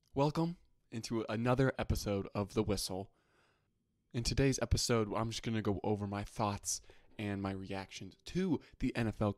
Welcome into another episode of The Whistle. In today's episode, I'm just going to go over my thoughts and my reactions to the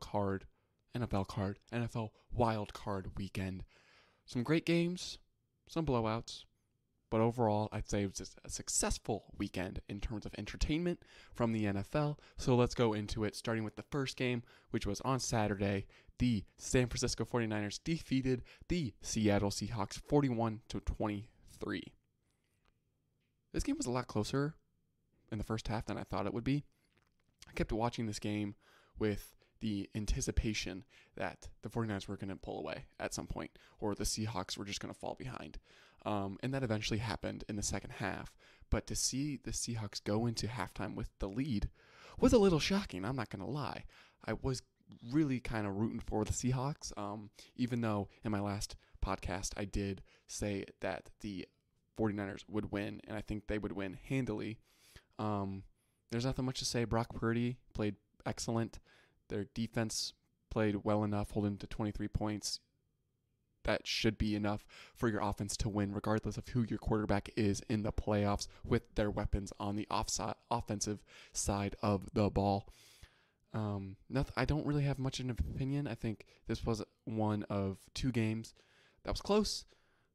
NFL wild card weekend. Some great games, some blowouts, but overall, I'd say it was just a successful weekend in terms of entertainment from the NFL. So let's go into it, starting with the first game, which was on Saturday. The San Francisco 49ers defeated the Seattle Seahawks 41-23. This game was a lot closer in the first half than I thought it would be. I kept watching this game with the anticipation that the 49ers were going to pull away at some point, or the Seahawks were just going to fall behind. And that eventually happened in the second half. But to see the Seahawks go into halftime with the lead was a little shocking, I'm not going to lie. I was really kind of rooting for the Seahawks, even though in my last podcast I did say that the 49ers would win, and I think they would win handily. There's nothing much to say. Brock Purdy played excellent. Their defense played well enough, holding to 23 points. That should be enough for your offense to win, regardless of who your quarterback is in the playoffs with their weapons on the offensive side of the ball. I don't really have much of an opinion. I think this was one of two games that was close.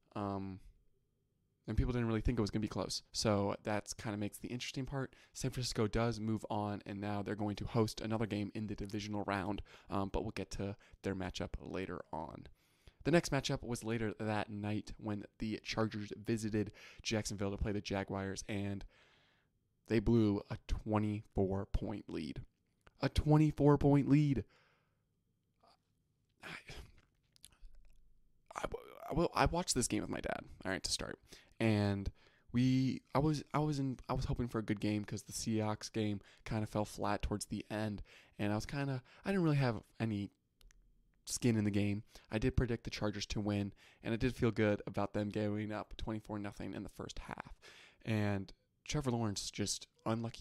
And people didn't really think it was going to be close. So that's kind of makes the interesting part. San Francisco does move on, and now they're going to host another game in the divisional round, but we'll get to their matchup later on. The next matchup was later that night when the Chargers visited Jacksonville to play the Jaguars, and they blew a 24-point lead. A 24-point lead. I watched this game with my dad, all right, to start. And I was hoping for a good game because the Seahawks game kind of fell flat towards the end, and I didn't really have any skin in the game. I did predict the Chargers to win, and I did feel good about them going up 24-0 in the first half. And Trevor Lawrence, just unlucky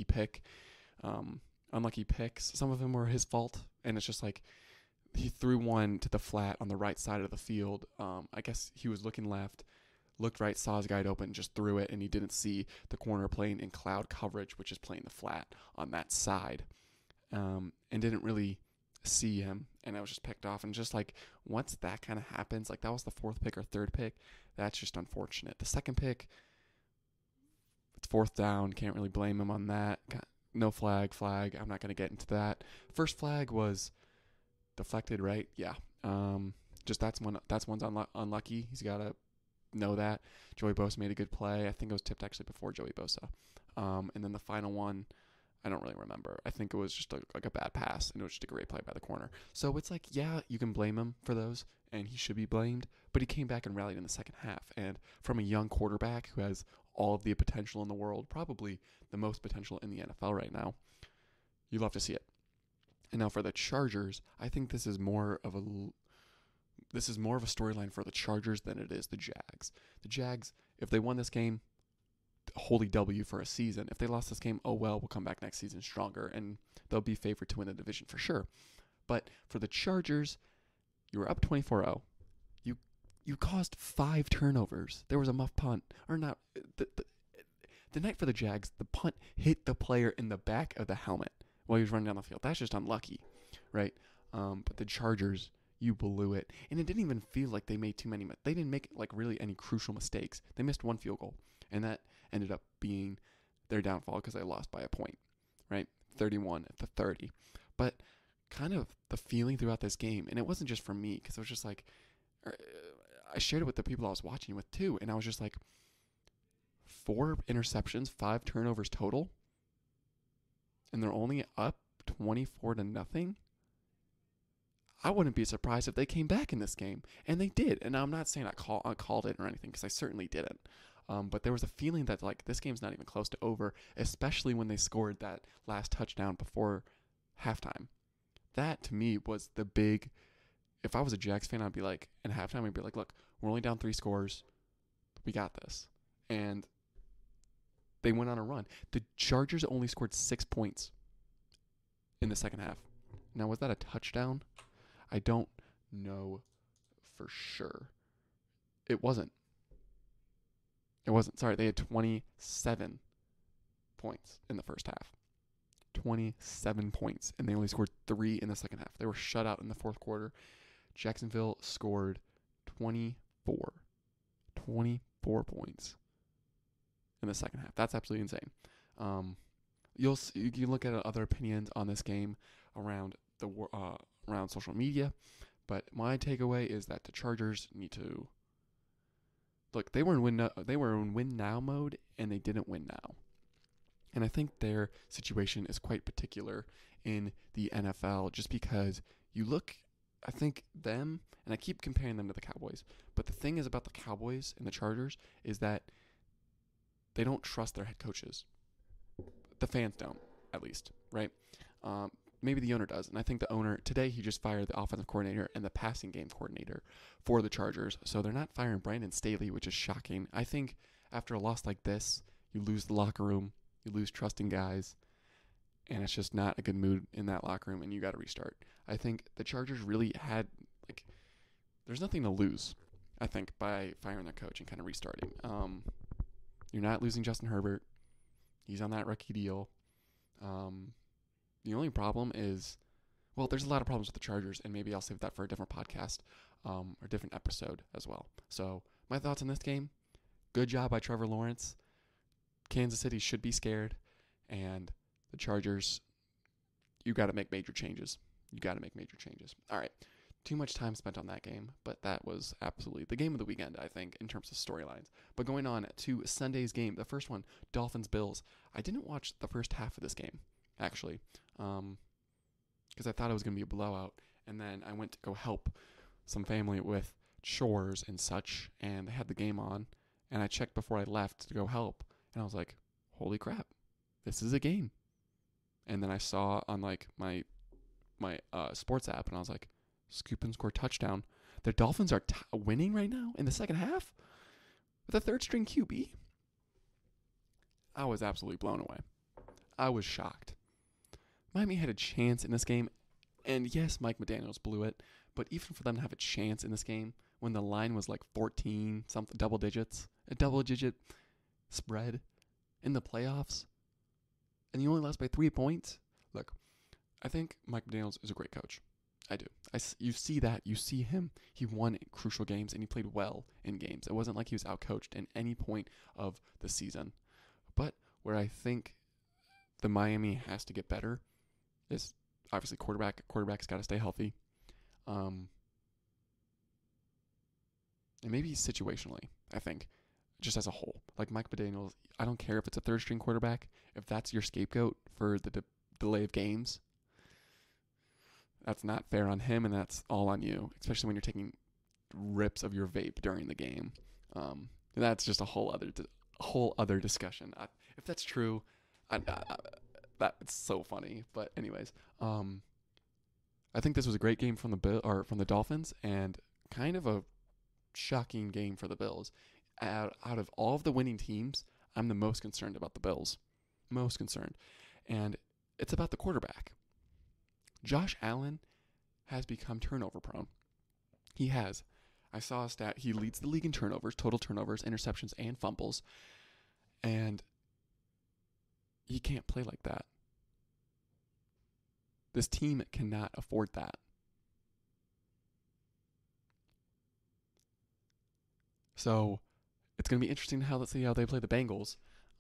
picks. Some of them were his fault, and it's just like he threw one to the flat on the right side of the field. I guess he was looking left, looked right, saw his guy open, just threw it, and he didn't see the corner playing in cloud coverage, which is playing the flat on that side, and didn't really see him, and I was just picked off. And just like once that kind of happens, like that was the fourth pick or third pick, that's just unfortunate. The second pick, it's fourth down, can't really blame him on that. No flag. I'm not going to get into that. First flag was deflected, right? Yeah. Just that's one's unlucky. He's got to know that. Joey Bosa made a good play. I think it was tipped actually before Joey Bosa. And then the final one, I don't really remember. I think it was just like a bad pass, and it was just a great play by the corner. So it's like, yeah, you can blame him for those, and he should be blamed. But he came back and rallied in the second half. And from a young quarterback who has all of the potential in the world, probably the most potential in the NFL right now, you love to see it. And now for the Chargers, I think this is more of a storyline for the Chargers than it is the Jags. The Jags, if they won this game, holy W for a season. If they lost this game, oh well, we'll come back next season stronger, and they'll be favored to win the division for sure. But for the Chargers, you were up 24-0. You caused 5 turnovers. There was a muff punt, or not. The night for the Jags, the punt hit the player in the back of the helmet while he was running down the field. That's just unlucky, right? But the Chargers, you blew it. And it didn't even feel like they made too many. They didn't make like really any crucial mistakes. They missed one field goal, and that ended up being their downfall because they lost by a point, right? 31-30. But kind of the feeling throughout this game, and it wasn't just for me because it was just like, I shared it with the people I was watching with too, and I was just like, 4 interceptions, 5 turnovers total, and they're only up 24-0. I wouldn't be surprised if they came back in this game, and they did. And I'm not saying I called it or anything, because I certainly didn't. But there was a feeling that like this game's not even close to over, especially when they scored that last touchdown before halftime. That to me was the big. If I was a Jags fan, I'd be like, in halftime, I'd be like, look, we're only down 3 scores, we got this, and they went on a run. The Chargers only scored 6 points in the second half. Now, was that a touchdown? I don't know for sure. It wasn't. It wasn't. Sorry, they had 27 points in the first half. 27 points, and they only scored 3 in the second half. They were shut out in the fourth quarter. Jacksonville scored 24 points in the second half. That's absolutely insane. You can look at other opinions on this game around around social media, but my takeaway is that the Chargers need to look. They were in win now mode, and they didn't win now. And I think their situation is quite particular in the NFL, just because you look. I think them, and I keep comparing them to the Cowboys, but the thing is about the Cowboys and the Chargers is that they don't trust their head coaches. The fans don't, at least, right? Maybe the owner does, and I think the owner, today he just fired the offensive coordinator and the passing game coordinator for the Chargers, so they're not firing Brandon Staley, which is shocking. I think after a loss like this, you lose the locker room, you lose trusting guys, and it's just not a good mood in that locker room, and you got to restart. I think the Chargers really had, there's nothing to lose, I think, by firing their coach and kind of restarting. You're not losing Justin Herbert. He's on that rookie deal. The only problem is, well, there's a lot of problems with the Chargers, and maybe I'll save that for a different podcast or a different episode as well. So my thoughts on this game, good job by Trevor Lawrence. Kansas City should be scared, and the Chargers, you got to make major changes. All right. Too much time spent on that game, but that was absolutely the game of the weekend, I think, in terms of storylines. But going on to Sunday's game, the first one, Dolphins-Bills. I didn't watch the first half of this game, actually, because I thought it was going to be a blowout. And then I went to go help some family with chores and such, and they had the game on. And I checked before I left to go help, and I was like, holy crap, this is a game. And then I saw on my sports app, and I was like, scoop and score touchdown. The Dolphins are winning right now in the second half with a third-string QB. I was absolutely blown away. I was shocked. Miami had a chance in this game, and yes, Mike McDaniels blew it, but even for them to have a chance in this game when the line was 14, something, double digits, a double-digit spread in the playoffs, and you only lost by 3 points. Look, I think Mike McDaniels is a great coach. I do. You see that. You see him. He won crucial games, and he played well in games. It wasn't like he was outcoached at any point of the season. But where I think the Miami has to get better is obviously quarterback. Quarterback's got to stay healthy. And maybe situationally, I think, just as a whole. Like Mike McDaniels, I don't care if it's a third-string quarterback. If that's your scapegoat for the delay of games, that's not fair on him, and that's all on you, especially when you're taking rips of your vape during the game. That's just a whole other discussion. If that's true, that's so funny. But anyways, I think this was a great game from the Dolphins, and kind of a shocking game for the Bills. Out of all of the winning teams, I'm the most concerned about the Bills. Most concerned. And it's about the quarterback. Josh Allen has become turnover prone. He has. I saw a stat. He leads the league in turnovers, total turnovers, interceptions, and fumbles. And he can't play like that. This team cannot afford that. So it's going to be interesting to see how they play the Bengals.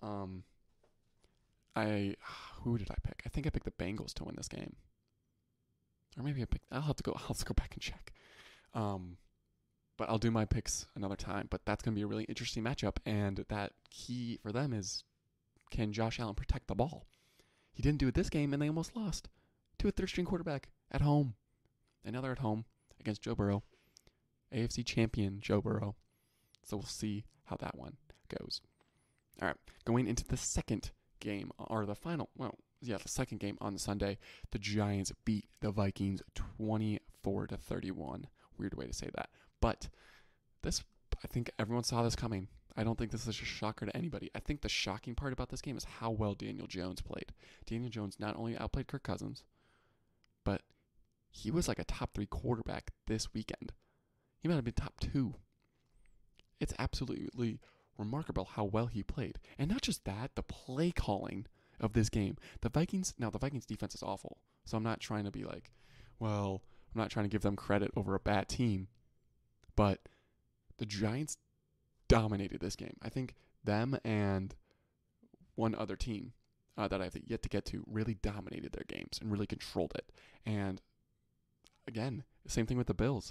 Who did I pick? I think I picked the Bengals to win this game. Or maybe I'll have to go back and check. But I'll do my picks another time. But that's going to be a really interesting matchup. And that key for them is, can Josh Allen protect the ball? He didn't do it this game, and they almost lost to a third-string quarterback at home. And now they're at home against Joe Burrow. AFC champion Joe Burrow. So we'll see how that one goes. All right, going into the second game, or the second game on Sunday, the Giants beat the Vikings 24-31. Weird way to say that. But I think everyone saw this coming. I don't think this is a shocker to anybody. I think the shocking part about this game is how well Daniel Jones played. Daniel Jones not only outplayed Kirk Cousins, but he was like a top 3 quarterback this weekend. He might have been top 2. It's absolutely remarkable how well he played. And not just that, the play calling of this game. The Vikings defense is awful. So I'm not trying to be like, well, I'm not trying to give them credit over a bad team. But the Giants dominated this game. I think them and one other team that I've yet to get to really dominated their games and really controlled it. And again, same thing with the Bills.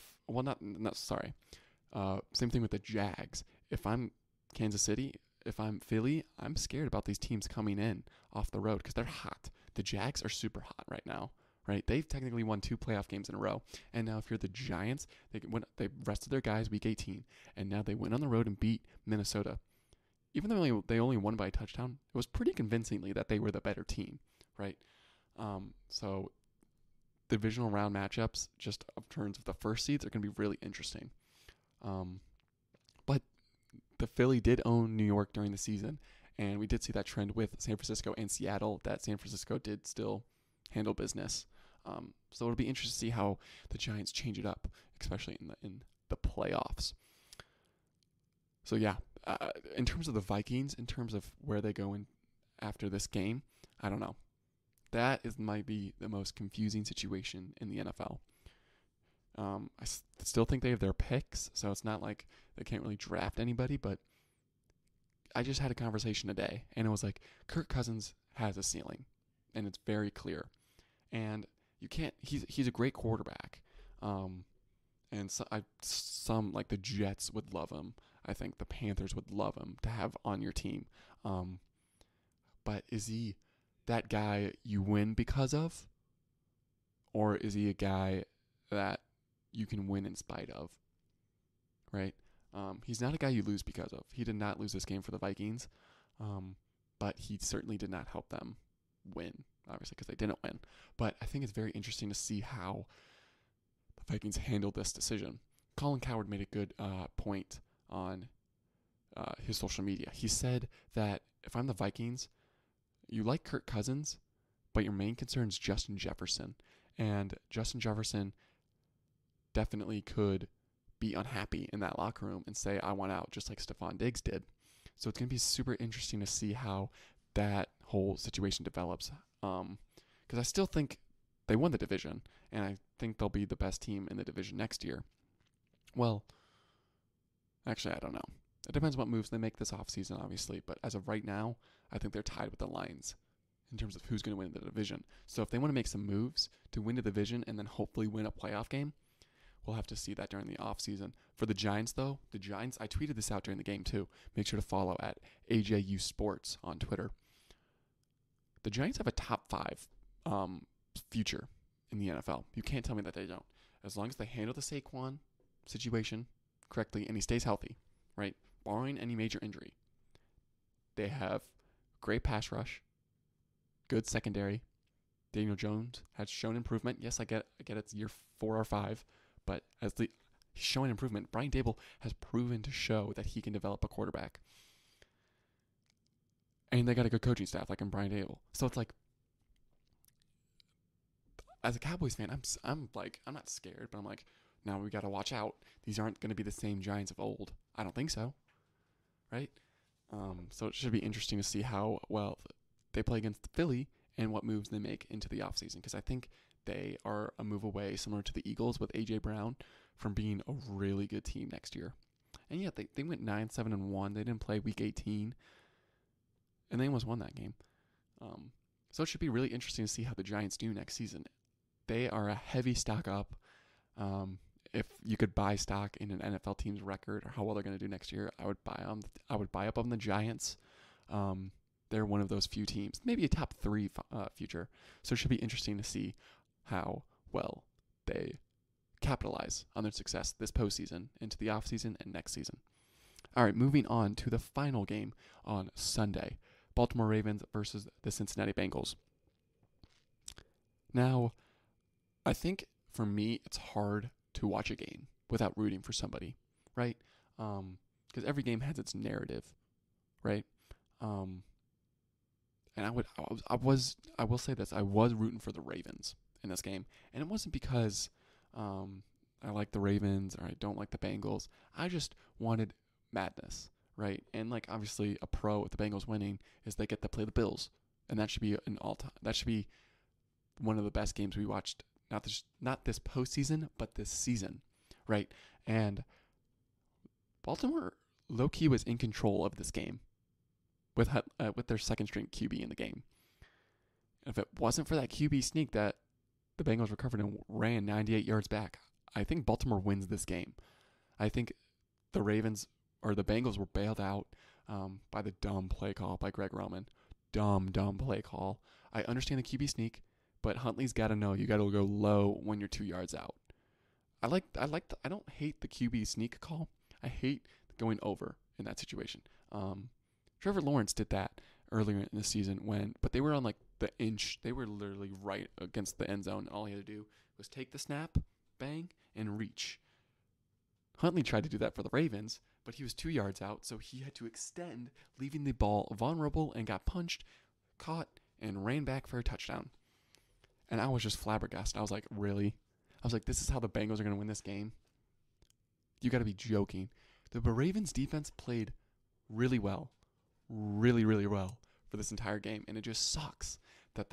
Same thing with the Jags. If I'm Kansas City, if I'm Philly, I'm scared about these teams coming in off the road because they're hot. The Jags are super hot right now, right? They've technically won 2 playoff games in a row. And now if you're the Giants, they rested their guys week 18, and now they went on the road and beat Minnesota. Even though they only won by a touchdown, it was pretty convincingly that they were the better team, right? So divisional round matchups, just in terms of the first seeds, are going to be really interesting. But the Philly did own New York during the season, and we did see that trend with San Francisco and Seattle, that San Francisco did still handle business. So it'll be interesting to see how the Giants change it up, especially in the playoffs. So yeah, in terms of the Vikings, in terms of where they go in after this game, I don't know. That might be the most confusing situation in the NFL. I still think they have their picks, so it's not like they can't really draft anybody, but I just had a conversation today, and it was like, Kirk Cousins has a ceiling, and it's very clear. And you can't, he's a great quarterback. And some like the Jets would love him. I think the Panthers would love him to have on your team. But is he that guy you win because of? Or is he a guy that you can win in spite of? Right? He's not a guy you lose because of. He did not lose this game for the Vikings. But he certainly did not help them win, obviously, because they didn't win. But I think it's very interesting to see how the Vikings handled this decision. Colin Cowherd made a good point on his social media. He said that if I'm the Vikings, you like Kirk Cousins, but your main concern is Justin Jefferson. And Justin Jefferson definitely could be unhappy in that locker room and say, I want out, just like Stephon Diggs did. So it's going to be super interesting to see how that whole situation develops. Because I still think they won the division, and I think they'll be the best team in the division next year. Well, actually, I don't know. It depends what moves they make this offseason, obviously. But as of right now, I think they're tied with the Lions in terms of who's going to win the division. So if they want to make some moves to win the division and then hopefully win a playoff game, we'll have to see that during the offseason. For the Giants, though, I tweeted this out during the game, too. Make sure to follow at AJU Sports on Twitter. The Giants have a top 5 future in the NFL. You can't tell me that they don't. As long as they handle the Saquon situation correctly and he stays healthy, right? Barring any major injury. They have great pass rush, good secondary. Daniel Jones has shown improvement. Yes, I get it's year 4 or 5, but he's showing improvement. Brian Daboll has proven to show that he can develop a quarterback. And they got a good coaching staff like in Brian Daboll. So it's like, as a Cowboys fan, I'm not scared, but I'm like, now we got to watch out. These aren't going to be the same Giants of old. I don't think so, right? So it should be interesting to see how well they play against Philly and what moves they make into the offseason, because I think they are a move away, similar to the Eagles with A.J. Brown, from being a really good team next year. And yet they went 9-7-1. They didn't play Week 18, and they almost won that game. So it should be really interesting to see how the Giants do next season. They are a heavy stock up. If you could buy stock in an NFL team's record or how well they're going to do next year, I would buy them. I would buy up on the Giants. They're one of those few teams, maybe a top 3 future. So it should be interesting to see how well they capitalize on their success this postseason into the offseason and next season. All right, moving on to the final game on Sunday. Baltimore Ravens versus the Cincinnati Bengals. Now, I think for me, it's hard to watch a game without rooting for somebody, right? Because every game has its narrative, right? And I will say this: I was rooting for the Ravens in this game, and it wasn't because I like the Ravens or I don't like the Bengals. I just wanted madness, right? And like obviously a pro with the Bengals winning is they get to play the Bills, and that should be an all-time. That should be one of the best games we watched. Not this postseason, but this season, right? And Baltimore low key was in control of this game with their second string QB in the game. And if it wasn't for that QB sneak that the Bengals recovered and ran 98 yards back, I think Baltimore wins this game. I think the Bengals were bailed out by the dumb play call by Greg Roman. Dumb play call. I understand the QB sneak, but Huntley's got to know you got to go low when you're 2 yards out. I don't hate the QB sneak call. I hate going over in that situation. Trevor Lawrence did that earlier in the season but they were on like the inch. They were literally right against the end zone. All he had to do was take the snap, bang, and reach. Huntley tried to do that for the Ravens, but he was 2 yards out, so he had to extend, leaving the ball vulnerable and got punched, caught, and ran back for a touchdown. And I was just flabbergasted. I was like, really? I was like, this is how the Bengals are going to win this game? You got to be joking. The Ravens defense played really well. Really, really well for this entire game. And it just sucks that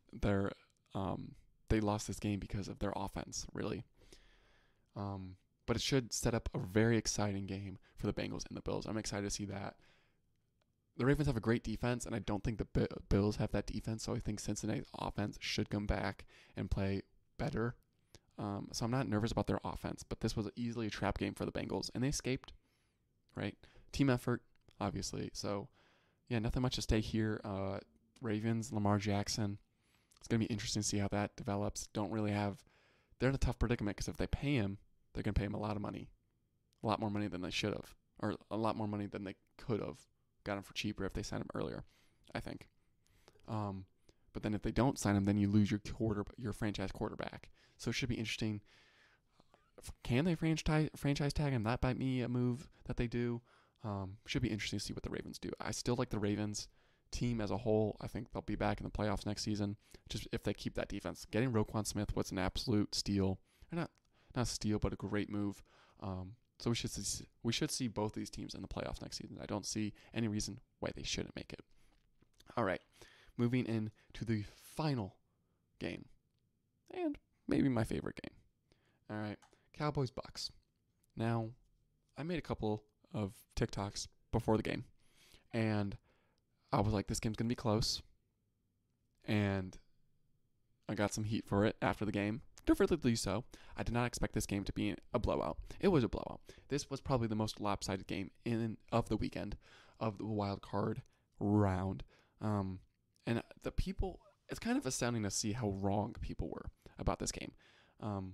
they lost this game because of their offense, really. But it should set up a very exciting game for the Bengals and the Bills. I'm excited to see that. The Ravens have a great defense, and I don't think the Bills have that defense, so I think Cincinnati's offense should come back and play better. So I'm not nervous about their offense, but this was easily a trap game for the Bengals, and they escaped, right? Team effort, obviously. So, yeah, nothing much to stay here. Ravens, Lamar Jackson. It's going to be interesting to see how that develops. They're in a tough predicament because if they pay him, they're going to pay him a lot of money. A lot more money than they should have, or a lot more money than they could have got him for cheaper if they signed him earlier, I think. But then if they don't sign him, then you lose your franchise quarterback. So it should be interesting. Can they franchise tag him? That might be a move that they do. Should be interesting to see what the Ravens do. I still like the Ravens team as a whole. I think they'll be back in the playoffs next season, just if they keep that defense. Getting Roquan Smith was an absolute steal. Or not a steal, but a great move. So we should see both these teams in the playoffs next season. I don't see any reason why they shouldn't make it. All right, moving into the final game, and maybe my favorite game. All right, Cowboys-Bucks. Now, I made a couple of TikToks before the game, and I was like, this game's going to be close, and I got some heat for it after the game. Deservedly so. I did not expect this game to be a blowout. It was a blowout. This was probably the most lopsided game of the weekend, of the wild card round. And the people, it's kind of astounding to see how wrong people were about this game. And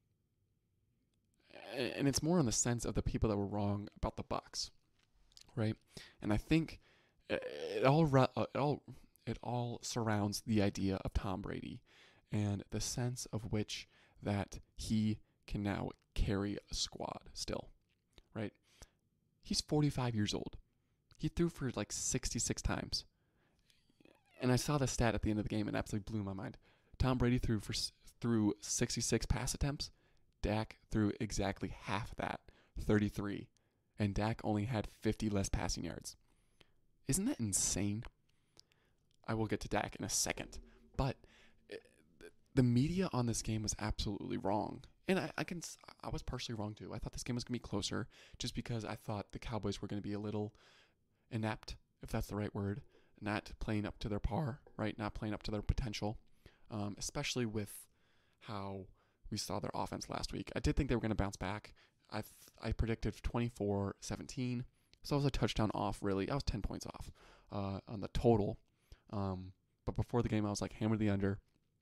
it's more in the sense of the people that were wrong about the Bucks, right? And I think it all surrounds the idea of Tom Brady and the sense of which that he can now carry a squad still, right? He's 45 years old. He threw for like 66 times. And I saw the stat at the end of the game and absolutely blew my mind. Tom Brady threw 66 pass attempts. Dak threw exactly half that, 33. And Dak only had 50 less passing yards. Isn't that insane? I will get to Dak in a second. But the media on this game was absolutely wrong. And I was partially wrong too. I thought this game was going to be closer just because I thought the Cowboys were going to be a little inept, if that's the right word, not playing up to their par, right? Not playing up to their potential, especially with how we saw their offense last week. I did think they were going to bounce back. I predicted 24-17, so I was a touchdown off, really. I was 10 points off on the total. But before the game, I was like, hammer the under.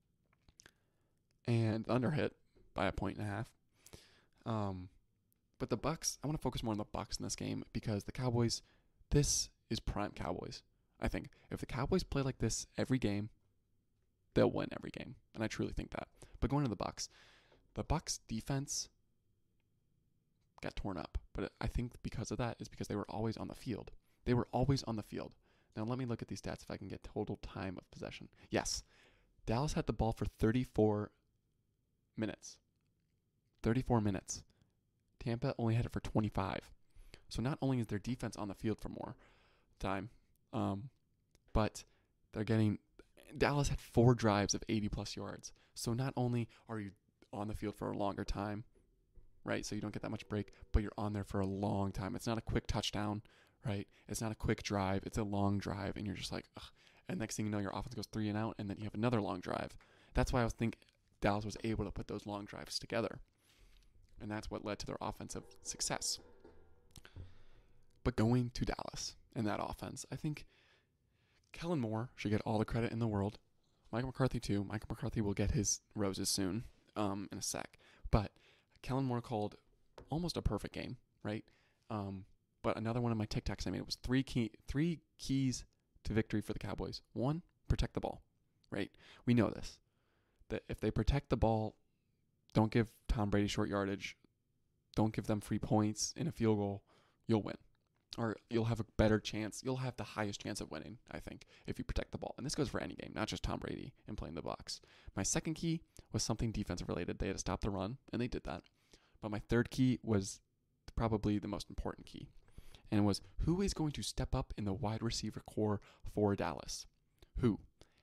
And under hit by 1.5 points. But the Bucks, I want to focus more on the Bucks in this game because the Cowboys, this is prime Cowboys. I think if the Cowboys play like this every game, they'll win every game. And I truly think that. But going to the Bucks defense got torn up. But I think because of that is because they were always on the field. They were always on the field. Now let me look at these stats if I can get total time of possession. Yes, Dallas had the ball for 34 minutes. 34 minutes. Tampa only had it for 25. So not only is their defense on the field for more time, but they're getting Dallas had 4 drives of 80-plus yards. So not only are you on the field for a longer time, right? So you don't get that much break, but you're on there for a long time. It's not a quick touchdown, right? It's not a quick drive. It's a long drive, and you're just like, ugh. And next thing you know, your offense goes 3 and out, and then you have another long drive. That's why I think Dallas was able to put those long drives together. And that's what led to their offensive success. But going to Dallas and that offense, I think Kellen Moore should get all the credit in the world. Michael McCarthy too. Michael McCarthy will get his roses soon, in a sec. But Kellen Moore called almost a perfect game, right? But another one of my TikToks I made was three keys to victory for the Cowboys. 1, protect the ball, right? We know this. That if they protect the ball, don't give Tom Brady short yardage, don't give them free points in a field goal, you'll win. Or you'll have a better chance. You'll have the highest chance of winning, I think, if you protect the ball. And this goes for any game, not just Tom Brady and playing the Bucs. My second key was something defensive related. They had to stop the run, and they did that. But my third key was probably the most important key. And it was, who is going to step up in the wide receiver core for Dallas? Who?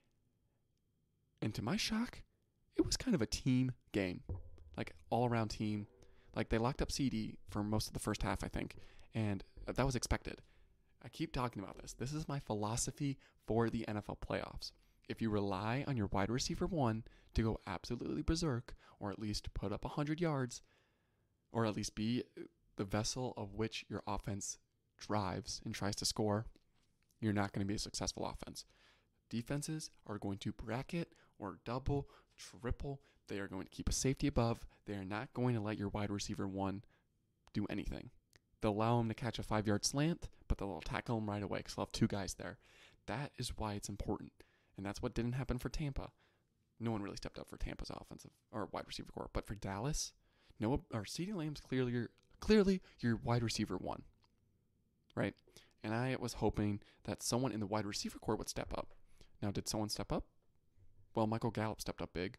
And to my shock, it was kind of a team game. Like, all-around team. Like, they locked up CD for most of the first half, I think. And that was expected. I keep talking about this. This is my philosophy for the NFL playoffs. If you rely on your wide receiver 1 to go absolutely berserk, or at least put up 100 yards, or at least be the vessel of which your offense drives and tries to score, you're not going to be a successful offense. Defenses are going to bracket or double, triple. They are going to keep a safety above. They are not going to let your wide receiver 1 do anything. They'll allow him to catch a 5-yard slant, but they'll tackle him right away because they'll have 2 guys there. That is why it's important. And that's what didn't happen for Tampa. No one really stepped up for Tampa's offensive or wide receiver core. But for Dallas, CeeDee Lamb's clearly your wide receiver 1. Right? And I was hoping that someone in the wide receiver core would step up. Now, did someone step up? Well, Michael Gallup stepped up big.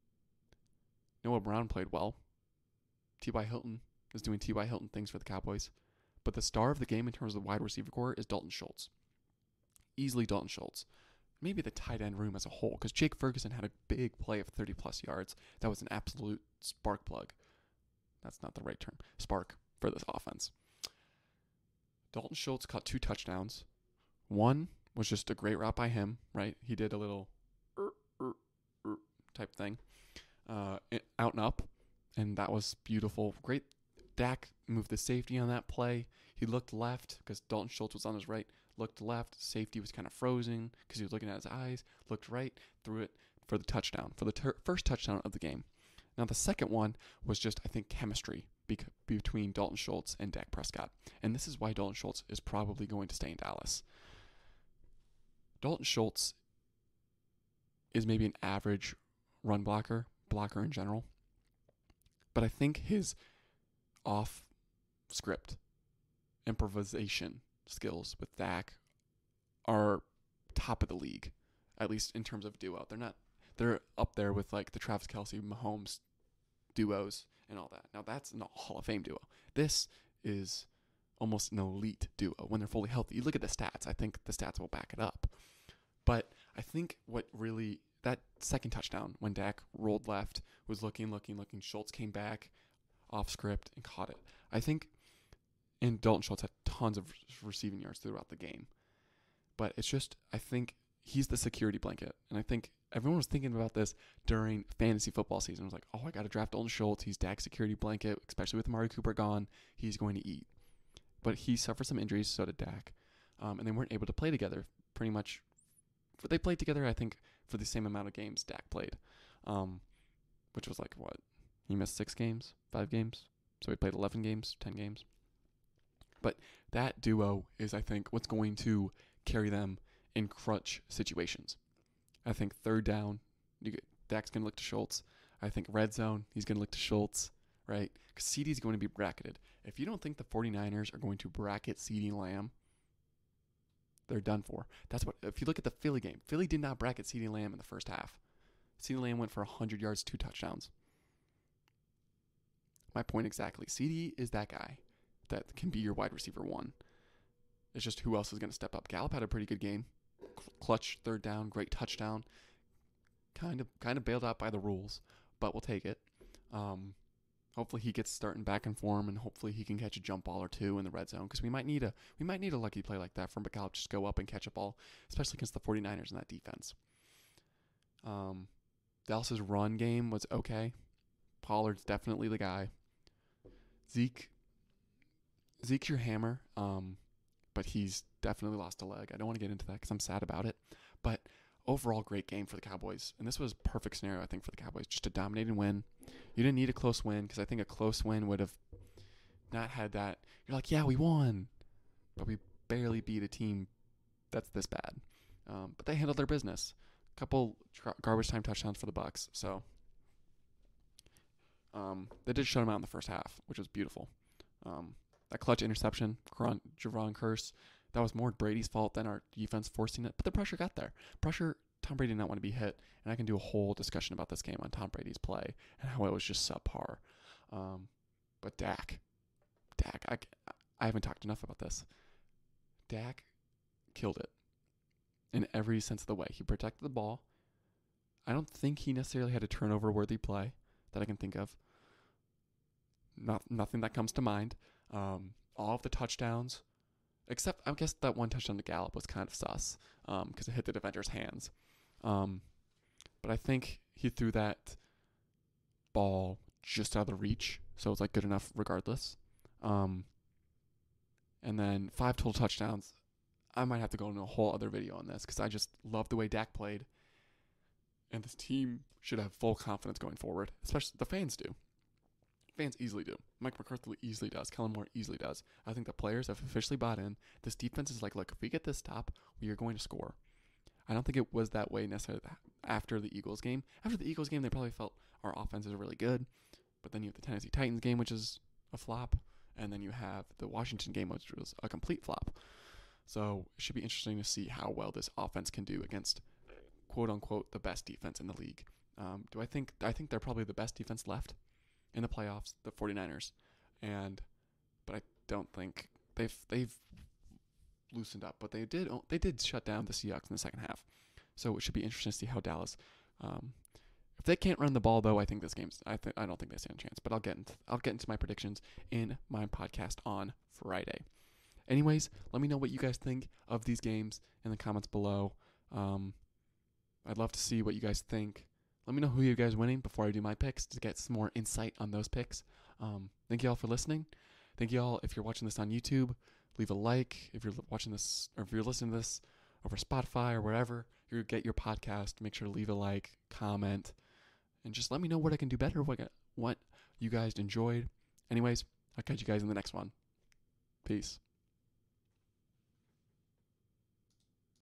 Noah Brown played well. T.Y. Hilton is doing T.Y. Hilton things for the Cowboys. But the star of the game in terms of the wide receiver core is Dalton Schultz. Easily Dalton Schultz. Maybe the tight end room as a whole, because Jake Ferguson had a big play of 30-plus yards. That was an absolute spark plug. That's not the right term. Spark for this offense. Dalton Schultz caught 2 touchdowns. One was just a great route by him, right? He did a little type thing, out and up, and that was beautiful. Great. Dak moved the safety on that play. He looked left because Dalton Schultz was on his right. Looked left. Safety was kind of frozen because he was looking at his eyes. Looked right. Threw it for the touchdown, for the first touchdown of the game. Now, the second one was just, I think, chemistry between Dalton Schultz and Dak Prescott. And this is why Dalton Schultz is probably going to stay in Dallas. Dalton Schultz is maybe an average run blocker in general. But I think his off-script improvisation skills with Dak are top of the league, at least in terms of duo. They're up there with like the Travis Kelce, Mahomes duos and all that. Now that's not a Hall of Fame duo. This is almost an elite duo when they're fully healthy. You look at the stats. I think the stats will back it up. But I think that second touchdown when Dak rolled left was looking. Schultz came back off script and caught it. I think, and Dalton Schultz had tons of receiving yards throughout the game. But it's just, I think he's the security blanket. And I think everyone was thinking about this during fantasy football season. It was like, I got to draft Dalton Schultz. He's Dak's security blanket, especially with Amari Cooper gone. He's going to eat. But he suffered some injuries, so did Dak. And they weren't able to play together pretty much. They played together, I think, for the same amount of games Dak played, which was like, what? He missed 6 games, 5 games? So he played 11 games, 10 games. But that duo is, I think, what's going to carry them in crunch situations. I think third down, Dak's going to look to Schultz. I think red zone, he's going to look to Schultz, right? Because CeeDee's going to be bracketed. If you don't think the 49ers are going to bracket CeeDee Lamb, they're done for. If you look at the Philly game, Philly did not bracket CeeDee Lamb in the first half. CeeDee Lamb went for 100 yards, 2 touchdowns. My point exactly. CeeDee is that guy. that can be your wide receiver one. It's just who else is going to step up. Gallup had a pretty good game. Clutch third down, great touchdown. Kind of bailed out by the rules, but we'll take it. Hopefully he gets starting back in form, and hopefully he can catch a jump ball or two in the red zone, because we might need a lucky play like that from Gallup, just go up and catch a ball, especially against the 49ers in that defense. Dallas's run game was okay. Pollard's definitely the guy. Zeke's your hammer, but he's definitely lost a leg. I don't want to get into that because I'm sad about it, but overall great game for the Cowboys, and this was a perfect scenario, I think, for the Cowboys, just to dominate and win. You didn't need a close win, because I think a close win would have not had that. You're like, yeah, we won, but we barely beat a team that's this bad. But they handled their business. A couple garbage time touchdowns for the Bucs, so they did shut them out in the first half, which was beautiful. That clutch interception, Javon Curse, that was more Brady's fault than our defense forcing it, but the pressure got there. Tom Brady did not want to be hit, and I can do a whole discussion about this game on Tom Brady's play and how it was just subpar. But Dak, I haven't talked enough about this. Dak killed it in every sense of the way. He protected the ball. I don't think he necessarily had a turnover-worthy play that I can think of. Nothing that comes to mind. All of the touchdowns, except I guess that one touchdown to Gallup was kind of sus because it hit the defender's hands. But I think he threw that ball just out of the reach, so it's like good enough regardless. And then 5 total touchdowns. I might have to go into a whole other video on this because I just love the way Dak played. And this team should have full confidence going forward, especially the fans do. Fans easily do. Mike McCarthy easily does. Kellen Moore easily does. I think the players have officially bought in. This defense is like, look, if we get this stop, we are going to score. I don't think it was that way necessarily after the Eagles game. After the Eagles game, they probably felt our offense is really good. But then you have the Tennessee Titans game, which is a flop. And then you have the Washington game, which was a complete flop. So it should be interesting to see how well this offense can do against, quote unquote, the best defense in the league. I think they're probably the best defense left in the playoffs, the 49ers. But I don't think they've loosened up. But they did shut down the Seahawks in the second half. So it should be interesting to see how Dallas. If they can't run the ball, though, I think this game's. I don't think they stand a chance. But I'll get into my predictions in my podcast on Friday. Anyways, let me know what you guys think of these games in the comments below. I'd love to see what you guys think. Let me know who you guys winning before I do my picks to get some more insight on those picks. Thank you all for listening. Thank you all. If you're watching this on YouTube, leave a like. If you're watching this or if you're listening to this over Spotify or wherever you get your podcast, make sure to leave a like, comment, and just let me know what I can do better, what you guys enjoyed. Anyways, I'll catch you guys in the next one. Peace.